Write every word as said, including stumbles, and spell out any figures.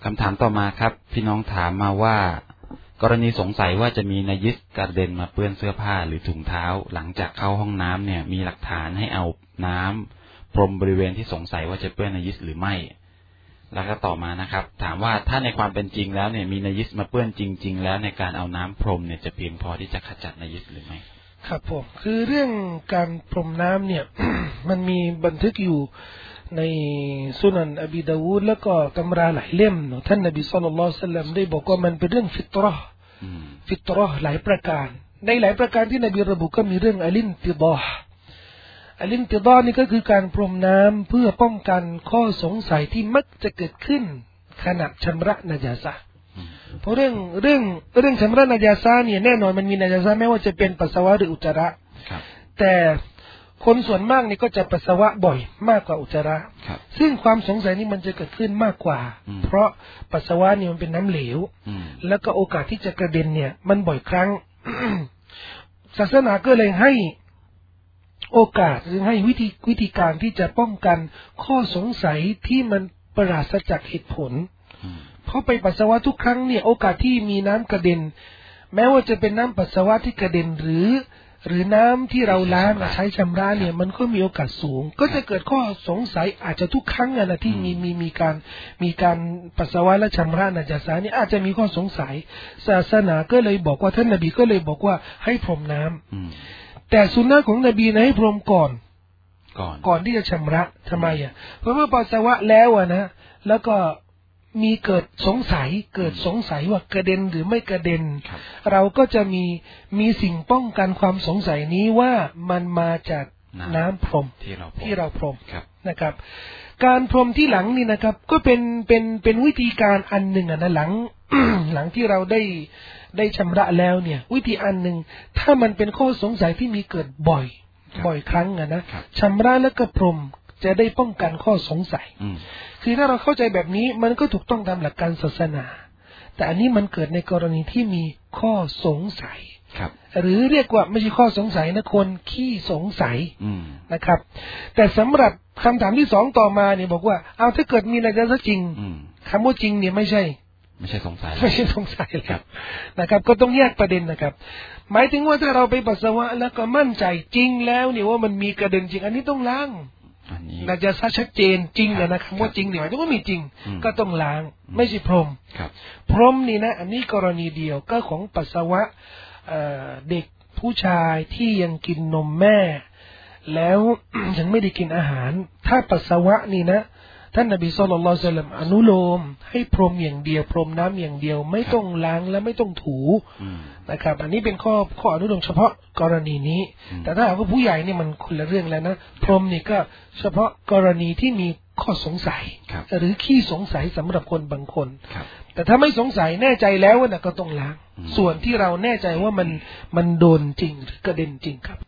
คำถามต่อมาครับพี่น้องถามมาว่ากรณีสงสัยว่าจะมีนายิสกระเด็นมาเปื้อนเสื้อผ้าหรือถุงเท้าหลังจากเข้าห้องน้ำเนี่ยมีหลักฐานให้เอาน้ำพรมบริเวณที่สงสัยว่าจะเปื้อนนายิสหรือไม่แล้วก็ต่อมานะครับถามว่าถ้าในความเป็นจริงแล้วเนี่ยมีนายิสมาเปื้อนจริงๆแล้วในการเอาน้ำพรมเนี่ยจะเพียงพอที่จะขจัดนายิสหรือไม่ครับผมคือเรื่องการพรมน้ำเนี่ย มันมีบันทึกอยู่ในสุนันอบีดาวูดแล้วก็ตำราหลายเล่มเนาะท่านนบีศ็อลลัลลอฮุอะลัยฮิวะซัลลัมได้บอกว่ามันเป็นเรื่องฟิตเราะห์ฟิตเราะห์หลายประการในหลายประการที่นบีระบุก็มีเรื่องอัลินติฎอฮ์อัลินติฎอฮ์นี่ก็คือการพรมน้ำเพื่อป้องกันข้อสงสัยที่มักจะเกิดขึ้นขณะชำระนาจาซะห์เพราะเรื่องเรื่องเรื่องชำระนาจาซะห์เนี่ยแน่นอนมันมีนาจาซะห์ไม่ว่าจะเป็นปัสสาวะหรืออุจจาระแต่คนส่วนมากนี่ก็จะปัสสาวะบ่อยมากกว่าอุจจาระซึ่งความสงสัยนี่มันจะเกิดขึ้นมากกว่าเพราะปัสสาวะนี่มันเป็นน้ำเหลวแล้วก็โอกาสที่จะกระเด็นเนี่ยมันบ่อยครั้ง ศาสนาก็เลยให้โอกาสหรือให้วิธีวิธีการที่จะป้องกันข้อสงสัยที่มันปราศจากเหตุผลเพราะไปปัสสาวะทุกครั้งเนี่ยโอกาสที่มีน้ำกระเด็นแม้ว่าจะเป็นน้ำปัสสาวะที่กระเด็นหรือหรือน้ำที่เราล้างใช้ชำระเนี่ยมันก็มีโอกาสสูงก็จะเกิดข้อสงสัยอาจจะทุกครั้งนะที่มีมีมีการมีการปัสสาวะและชำระนาจาซะห์นี่อาจจะมีข้อสงสัยศาสนาก็เลยบอกว่าท่านนบีก็เลยบอกว่าให้พรมน้ำแต่สุนนะของนบีนะให้พรมก่อนก่อนก่อนที่จะชำระทำไมอ่ะเพราะว่าปัสสาวะแล้วอ่ะนะแล้วก็มีเกิดสงสัยเกิดสงสัยว่ากระเด็นหรือไม่กระเด็นเราก็จะมีมีสิ่งป้องกันความสงสัยนี้ว่ามันมาจากน้ำพรมที่เราที่เราพรมนะครับการพรมที่หลังนี่นะครับก็เป็นเป็นเป็นวิธีการอันหนึ่งนะหลัง หลังที่เราได้ได้ชำระแล้วเนี่ยวิธีอันหนึ่งถ้ามันเป็นข้อสงสัยที่มีเกิดบ่อยบ่อยครั้งอะนะชำระแล้วก็พรมจะได้ป้องกันข้อสงสัยคือถ้าเราเข้าใจแบบนี้มันก็ถูกต้องตามหลักการศาสนาแต่อันนี้มันเกิดในกรณีที่มีข้อสงสัยหรือเรียกว่าไม่ใช่ข้อสงสัยนะคนขี้สงสัยนะครับแต่สำหรับคำถามที่สองต่อมาเนี่ยบอกว่าเอาถ้าเกิดมีนาจาซะห์จริงคำว่าจริงเนี่ยไม่ใช่ไม่ใช่สงสัยไม่ใช่สงสัยครับนะครับก็ต้องแยกประเด็นนะครับหมายถึงว่าถ้าเราไปปัสสาวะแล้วก็มั่นใจจริงแล้วเนี่ยว่ามันมีกระเด็นจริงอันนี้ต้องล้างนาจาซะห์ชัดเจนจริงเลยนะครับว่าจริงเนี่ยหมายถึงว่ามีจริงก็ต้องล้างไม่ใช่พรมพรมนี่นะอันนี้กรณีเดียวก็ของปัสสาวะเด็กผู้ชายที่ยังกินนมแม่แล้ว ยังไม่ได้กินอาหารถ้าปัสสาวะนี่นะท่านนบีศ็อลลัลลอฮุอะลัยฮิวะซัลลัมอนุโลมให้พรมอย่างเดียวพรมน้ำอย่างเดียวไม่ต้องล้างและไม่ต้องถูนะครับอันนี้เป็นข้อข้ออนุโลมเฉพาะกรณีนี้แต่ถ้าหากว่าผู้ใหญ่นี่มันคนละเรื่องแล้วนะพรมนี่ก็เฉพาะกรณีที่มีข้อสงสัยหรือขี้สงสัยสำหรับคนบางคนแต่ถ้าไม่สงสัยแน่ใจแล้วนะก็ต้องล้างส่วนที่เราแน่ใจว่ามันมันโดนจริงหรือกระเด็นจริงครับ